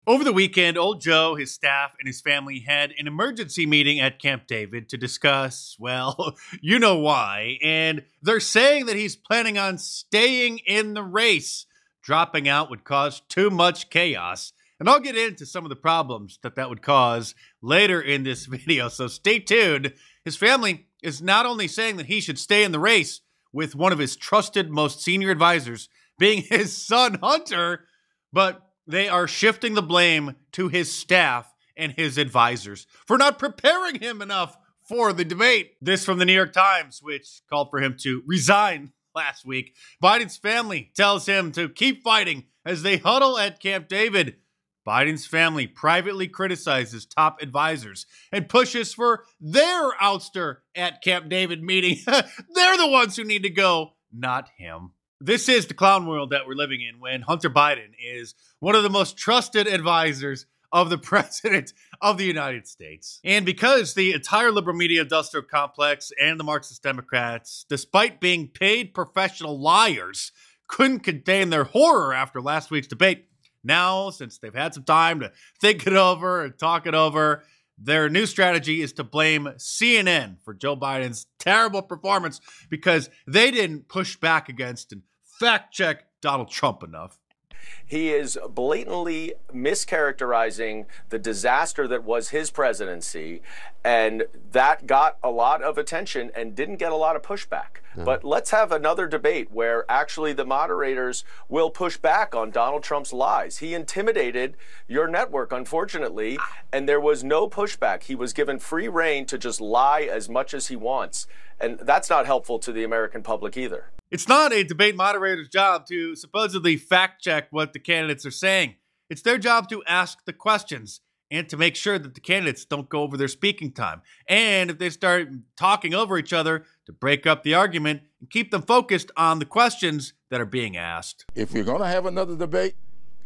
Over the weekend, old Joe, his staff, and his family had an emergency meeting at Camp David to discuss, well, you know why. And they're saying that he's planning on staying in the race. Dropping out would cause too much chaos. And I'll get into some of the problems that would cause later in this video, so stay tuned. His family is not only saying that he should stay in the race, with one of his trusted, most senior advisors being his son, Hunter, but they are shifting the blame to his staff and his advisors for not preparing him enough for the debate. This from the New York Times, which called for him to resign last week. Biden's family tells him to keep fighting as they huddle at Camp David. Biden's family privately criticizes top advisors and pushes for their ouster at Camp David meeting. They're the ones who need to go, not him. This is the clown world that we're living in when Hunter Biden is one of the most trusted advisors of the President of the United States. And because the entire liberal media industrial complex and the Marxist Democrats, despite being paid professional liars, couldn't contain their horror after last week's debate, now, since they've had some time to think it over and talk it over, their new strategy is to blame CNN for Joe Biden's terrible performance because they didn't push back against and fact-check Donald Trump enough. He is blatantly mischaracterizing the disaster that was his presidency, and that got a lot of attention and didn't get a lot of pushback. But let's have another debate where actually the moderators will push back on Donald Trump's lies. He intimidated your network, unfortunately, and there was no pushback. He was given free rein to just lie as much as he wants, and that's not helpful to the American public either. It's not a debate moderator's job to supposedly fact-check what the candidates are saying. It's their job to ask the questions and to make sure that the candidates don't go over their speaking time. And if they start talking over each other, to break up the argument and keep them focused on the questions that are being asked. If we're going to have another debate,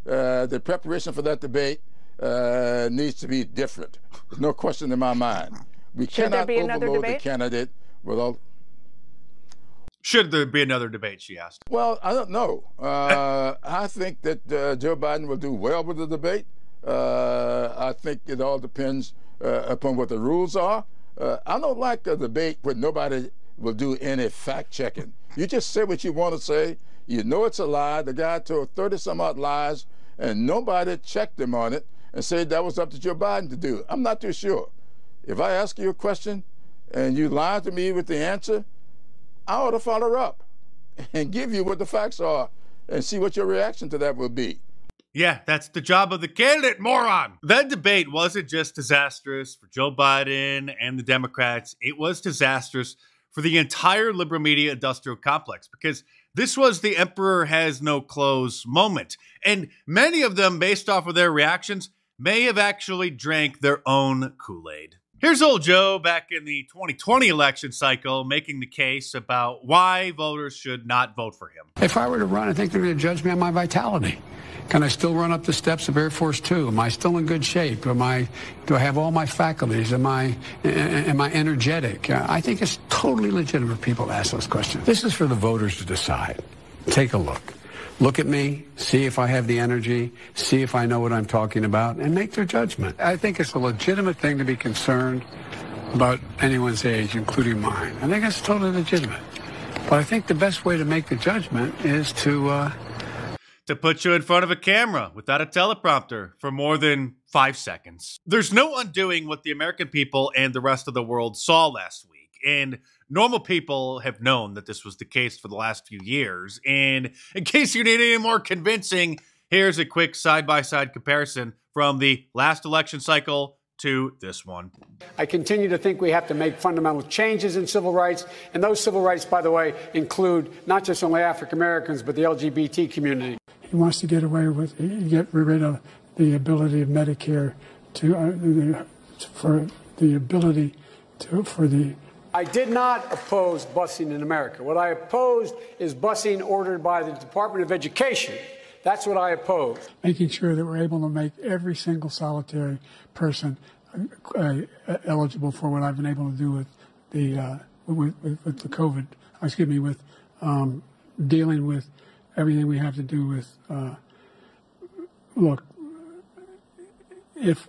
the preparation for that debate needs to be different. There's no question in my mind. We cannot overload the candidate with all... Should there be another debate, she asked. Well, I don't know. I think that Joe Biden will do well with the debate. I think it all depends upon what the rules are. I don't like a debate where nobody will do any fact-checking. You just say what you want to say. You know it's a lie. The guy told 30-some-odd lies, and nobody checked him on it and said that was up to Joe Biden to do. I'm not too sure. If I ask you a question and you lie to me with the answer, I ought to follow up and give you what the facts are and see what your reaction to that will be. Yeah, that's the job of the candidate, moron. That debate wasn't just disastrous for Joe Biden and the Democrats. It was disastrous for the entire liberal media industrial complex because this was the emperor has no clothes moment. And many of them, based off of their reactions, may have actually drank their own Kool-Aid. Here's old Joe back in the 2020 election cycle making the case about why voters should not vote for him. If I were to run, I think they're going to judge me on my vitality. Can I still run up the steps of Air Force Two? Am I still in good shape? Do I have all my faculties? Am I energetic? I think it's totally legitimate for people to ask those questions. This is for the voters to decide. Take a look. Look at me, see if I have the energy, see if I know what I'm talking about, and make their judgment. I think it's a legitimate thing to be concerned about anyone's age, including mine. I think it's totally legitimate. But I think the best way to make the judgment is to put you in front of a camera without a teleprompter for more than 5 seconds. There's no undoing what the American people and the rest of the world saw last week. And normal people have known that this was the case for the last few years. And in case you need any more convincing, here's a quick side-by-side comparison from the last election cycle to this one. I continue to think we have to make fundamental changes in civil rights. And those civil rights, by the way, include not just only African Americans, but the LGBT community. He wants to get rid of the ability of Medicare I did not oppose busing in America. What I opposed is busing ordered by the Department of Education. That's what I oppose. Making sure that we're able to make every single solitary person eligible for what I've been able to do with the COVID. With dealing with everything we have to do with. Look, if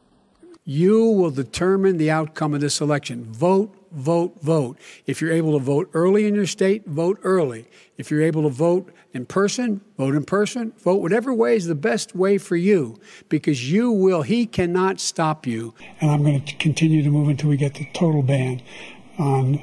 you will determine the outcome of this election. Vote, vote, vote. If you're able to vote early in your state, vote early. If you're able to vote in person, vote in person. Vote whatever way is the best way for you, because he cannot stop you. and I'm going to continue to move until we get the total ban on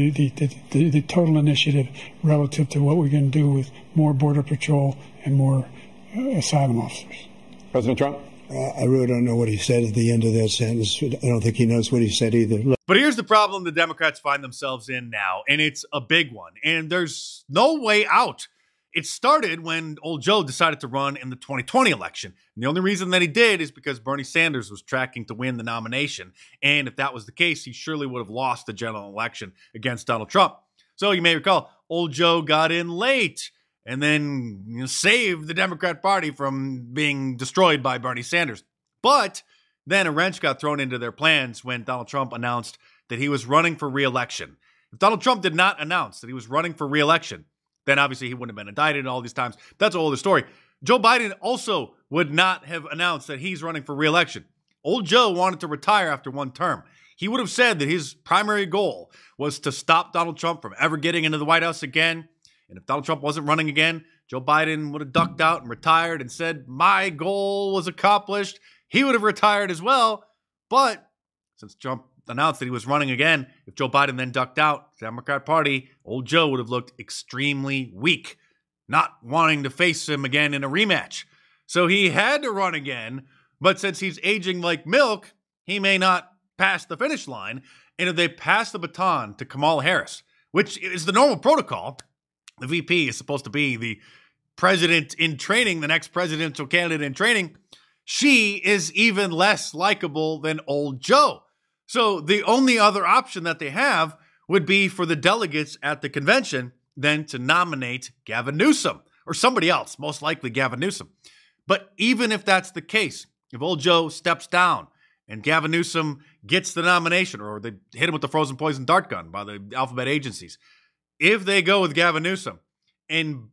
the total initiative relative to what we're going to do with more Border Patrol and more asylum officers. President Trump? I really don't know what he said at the end of that sentence. I don't think he knows what he said either. But here's the problem the Democrats find themselves in now, and it's a big one. And there's no way out. It started when old Joe decided to run in the 2020 election. And the only reason that he did is because Bernie Sanders was tracking to win the nomination. And if that was the case, he surely would have lost the general election against Donald Trump. So you may recall, old Joe got in late and then saved the Democrat Party from being destroyed by Bernie Sanders. But then a wrench got thrown into their plans when Donald Trump announced that he was running for re-election. If Donald Trump did not announce that he was running for re-election, then obviously he wouldn't have been indicted all these times. That's a whole other story. Joe Biden also would not have announced that he's running for re-election. Old Joe wanted to retire after one term. He would have said that his primary goal was to stop Donald Trump from ever getting into the White House again. And if Donald Trump wasn't running again, Joe Biden would have ducked out and retired and said, my goal was accomplished. He would have retired as well. But since Trump announced that he was running again, if Joe Biden then ducked out, the Democrat Party, old Joe would have looked extremely weak, not wanting to face him again in a rematch. So he had to run again, but since he's aging like milk, he may not pass the finish line. And if they pass the baton to Kamala Harris, which is the normal protocol, the VP is supposed to be the president in training, the next presidential candidate in training, she is even less likable than old Joe. So the only other option that they have would be for the delegates at the convention then to nominate Gavin Newsom or somebody else, most likely Gavin Newsom. But even if that's the case, if old Joe steps down and Gavin Newsom gets the nomination, or they hit him with the frozen poison dart gun by the alphabet agencies, if they go with Gavin Newsom and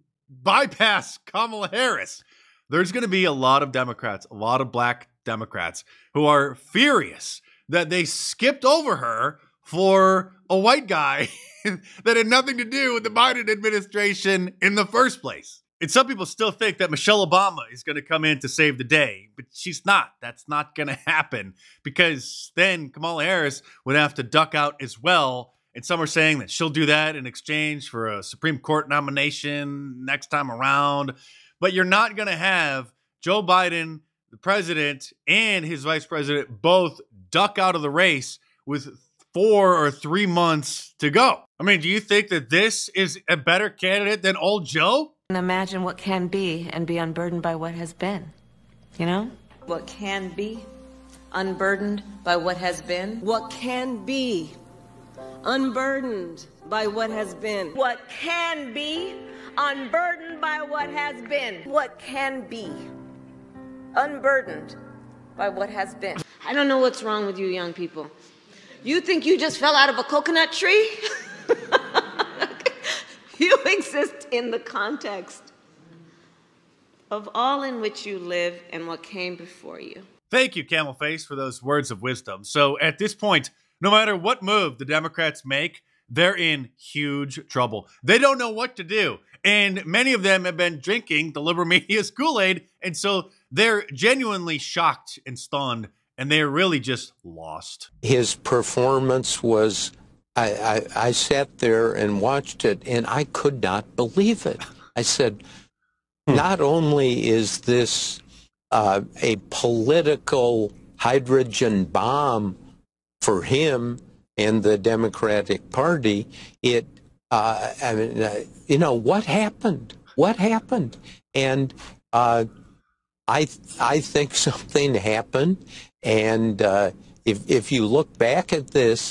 bypass Kamala Harris, there's going to be a lot of Democrats, a lot of black Democrats who are furious that they skipped over her for a white guy that had nothing to do with the Biden administration in the first place. And some people still think that Michelle Obama is going to come in to save the day, but she's not. That's not going to happen, because then Kamala Harris would have to duck out as well. And some are saying that she'll do that in exchange for a Supreme Court nomination next time around. But you're not going to have Joe Biden, the president, and his vice president both duck out of the race with 4 or 3 months to go. I mean, do you think that this is a better candidate than old Joe? And imagine what can be and be unburdened by what has been, you know? What can be unburdened by what has been. What can be unburdened by what has been. What can be unburdened by what has been. What can be unburdened by what has been. I don't know what's wrong with you young people. You think you just fell out of a coconut tree? You exist in the context of all in which you live and what came before you. Thank you, Camel Face, for those words of wisdom. So at this point, no matter what move the Democrats make, they're in huge trouble. They don't know what to do. And many of them have been drinking the liberal media's Kool-Aid. And so they're genuinely shocked and stunned. And they're really just lost. His performance was, I sat there and watched it, and I could not believe it. I said, not only is this a political hydrogen bomb for him and the Democratic Party, what happened? What happened? And I think something happened. And if you look back at this,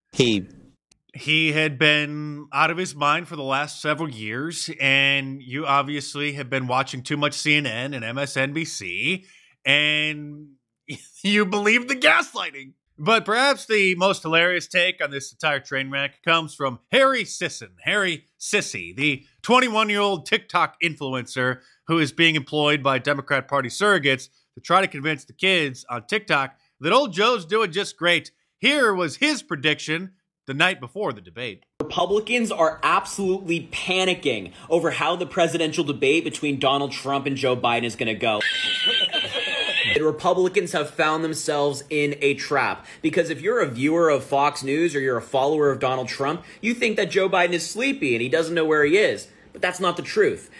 he had been out of his mind for the last several years, and you obviously have been watching too much CNN and MSNBC, and you believe the gaslighting. But perhaps the most hilarious take on this entire train wreck comes from Harry Sissy, the 21-year-old TikTok influencer who is being employed by Democrat Party surrogates to try to convince the kids on TikTok that old Joe's doing just great. Here was his prediction the night before the debate. Republicans are absolutely panicking over how the presidential debate between Donald Trump and Joe Biden is going to go. The Republicans have found themselves in a trap because if you're a viewer of Fox News or you're a follower of Donald Trump, you think that Joe Biden is sleepy and he doesn't know where he is. But that's not the truth.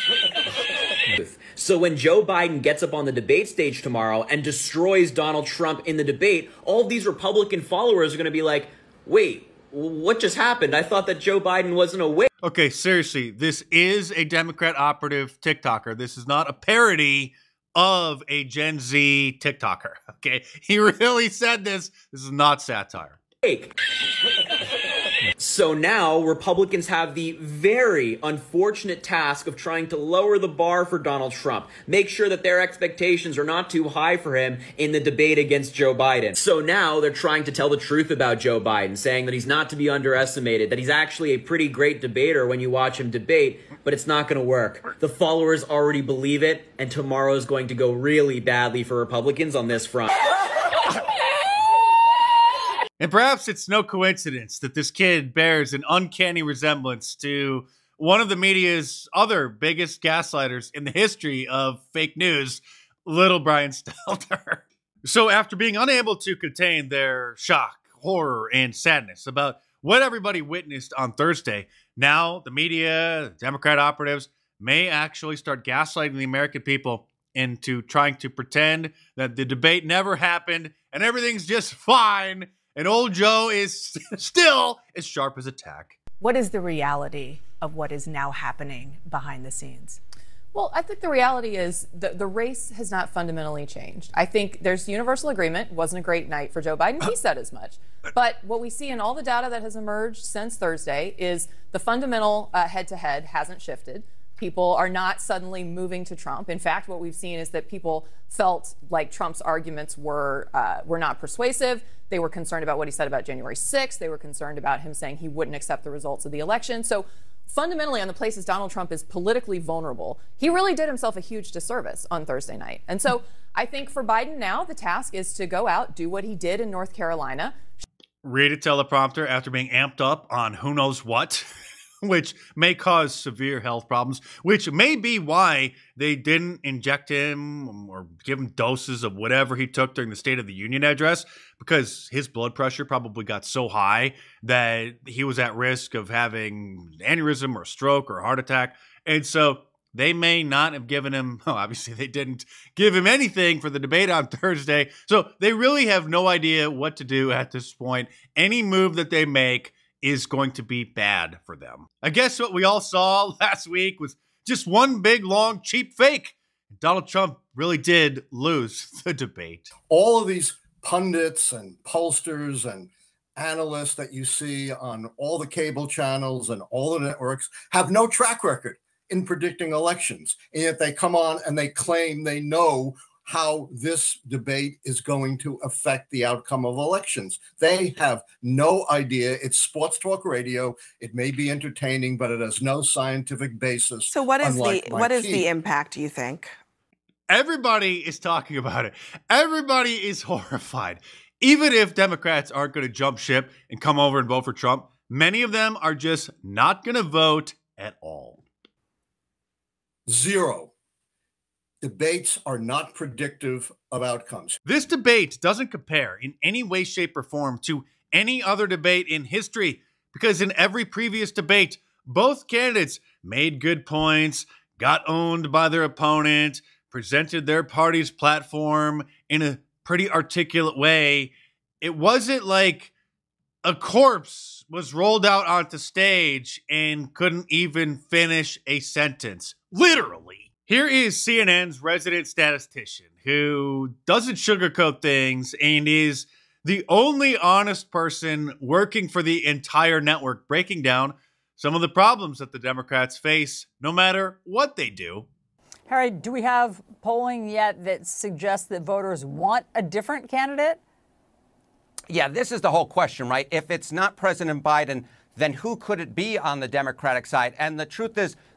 So when Joe Biden gets up on the debate stage tomorrow and destroys Donald Trump in the debate, all of these Republican followers are going to be like, wait, what just happened? I thought that Joe Biden wasn't awake. Okay, seriously, this is a Democrat operative TikToker. This is not a parody of a Gen Z TikToker. Okay, he really said this. This is not satire. So now Republicans have the very unfortunate task of trying to lower the bar for Donald Trump, make sure that their expectations are not too high for him in the debate against Joe Biden. So now they're trying to tell the truth about Joe Biden, saying that he's not to be underestimated, that he's actually a pretty great debater when you watch him debate, but it's not going to work. The followers already believe it, and tomorrow is going to go really badly for Republicans on this front. And perhaps it's no coincidence that this kid bears an uncanny resemblance to one of the media's other biggest gaslighters in the history of fake news, little Brian Stelter. So after being unable to contain their shock, horror, and sadness about what everybody witnessed on Thursday, now the media, Democrat operatives, may actually start gaslighting the American people into trying to pretend that the debate never happened and everything's just fine. And old Joe is still as sharp as a tack. What is the reality of what is now happening behind the scenes? Well, I think the reality is the race has not fundamentally changed. I think there's universal agreement. It wasn't a great night for Joe Biden. He said as much. But what we see in all the data that has emerged since Thursday is the fundamental head-to-head hasn't shifted. People are not suddenly moving to Trump. In fact, what we've seen is that people felt like Trump's arguments were not persuasive. They were concerned about what he said about January 6th. They were concerned about him saying he wouldn't accept the results of the election. So fundamentally, on the places Donald Trump is politically vulnerable, he really did himself a huge disservice on Thursday night. And so I think for Biden now, the task is to go out, do what he did in North Carolina. Read a teleprompter after being amped up on who knows what. Which may cause severe health problems, which may be why they didn't inject him or give him doses of whatever he took during the State of the Union address, because his blood pressure probably got so high that he was at risk of having an aneurysm or a stroke or a heart attack. And so they may not have given him, obviously they didn't give him anything for the debate on Thursday. So they really have no idea what to do at this point. Any move that they make is going to be bad for them. I guess what we all saw last week was just one big, long, cheap fake. Donald Trump really did lose the debate. All of these pundits and pollsters and analysts that you see on all the cable channels and all the networks have no track record in predicting elections. And yet they come on and they claim they know how this debate is going to affect the outcome of elections. They have no idea. It's sports talk radio. It may be entertaining, but it has no scientific basis. So what is the impact, do you think? Everybody is talking about it. Everybody is horrified. Even if Democrats aren't going to jump ship and come over and vote for Trump, many of them are just not going to vote at all. Zero. Debates are not predictive of outcomes. This debate doesn't compare in any way, shape, or form to any other debate in history, because in every previous debate, both candidates made good points, got owned by their opponent, presented their party's platform in a pretty articulate way. It wasn't like a corpse was rolled out onto stage and couldn't even finish a sentence. Literally. Here is CNN's resident statistician who doesn't sugarcoat things and is the only honest person working for the entire network, breaking down some of the problems that the Democrats face no matter what they do. Harry, do we have polling yet that suggests that voters want a different candidate? Yeah, this is the whole question, right? If it's not President Biden, then who could it be on the Democratic side? And the truth is,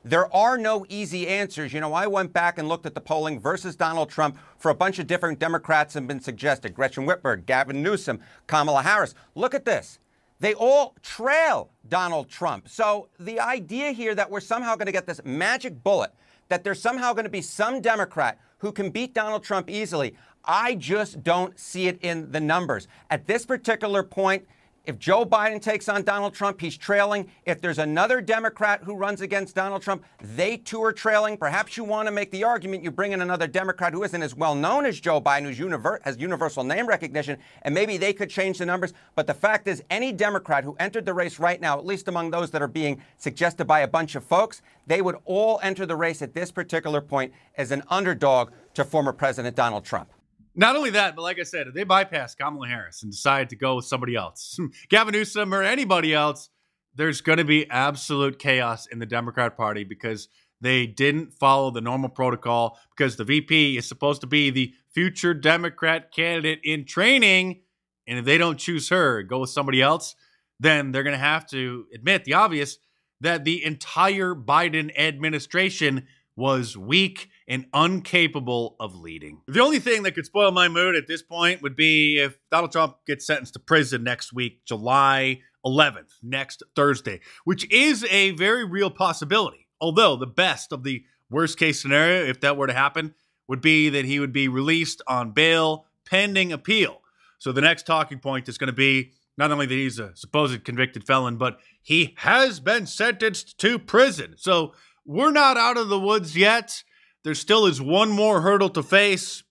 There are no easy answers. You know, I went back and looked at the polling versus Donald Trump for a bunch of different Democrats have been suggested. Gretchen Whitmer, Gavin Newsom, Kamala Harris. Look at this. They all trail Donald Trump. So the idea here that we're somehow going to get this magic bullet, that there's somehow going to be some Democrat who can beat Donald Trump easily, I just don't see it in the numbers. At this particular point, if Joe Biden takes on Donald Trump, he's trailing. If there's another Democrat who runs against Donald Trump, they too are trailing. Perhaps you want to make the argument you bring in another Democrat who isn't as well known as Joe Biden, who has universal name recognition, and maybe they could change the numbers. But the fact is, any Democrat who entered the race right now, at least among those that are being suggested by a bunch of folks, they would all enter the race at this particular point as an underdog to former President Donald Trump. Not only that, but like I said, if they bypass Kamala Harris and decide to go with somebody else, Gavin Newsom or anybody else, there's going to be absolute chaos in the Democrat Party because they didn't follow the normal protocol, because the VP is supposed to be the future Democrat candidate in training. And if they don't choose her, go with somebody else, then they're going to have to admit the obvious, that the entire Biden administration was weak and incapable of leading. The only thing that could spoil my mood at this point would be if Donald Trump gets sentenced to prison next week, July 11th, next Thursday, which is a very real possibility. Although the best of the worst case scenario, if that were to happen, would be that he would be released on bail pending appeal. So the next talking point is going to be not only that he's a supposed convicted felon, but he has been sentenced to prison. So we're not out of the woods yet. There still is one more hurdle to face.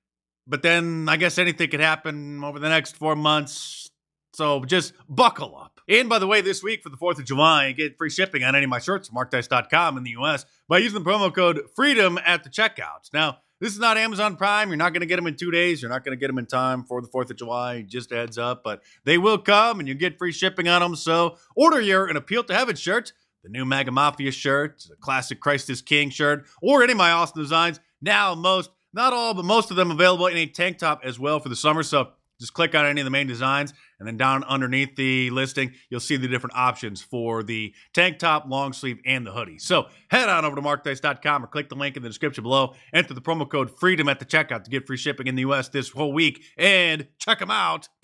But then I guess anything could happen over the next 4 months. So just buckle up. And by the way, this week for the 4th of July, get free shipping on any of my shirts from markdice.com in the US by using the promo code FREEDOM at the checkout. Now, this is not Amazon Prime. You're not going to get them in 2 days. You're not going to get them in time for the 4th of July. Just a heads up. But they will come and you get free shipping on them. So order your An Appeal to Heaven shirt, the new MAGA Mafia shirt, the classic Christ is King shirt, or any of my awesome designs. Now, not all, but most of them available in a tank top as well for the summer. So just click on any of the main designs, and then down underneath the listing, you'll see the different options for the tank top, long sleeve, and the hoodie. So head on over to markdice.com or click the link in the description below. Enter the promo code FREEDOM at the checkout to get free shipping in the U.S. this whole week, and check them out.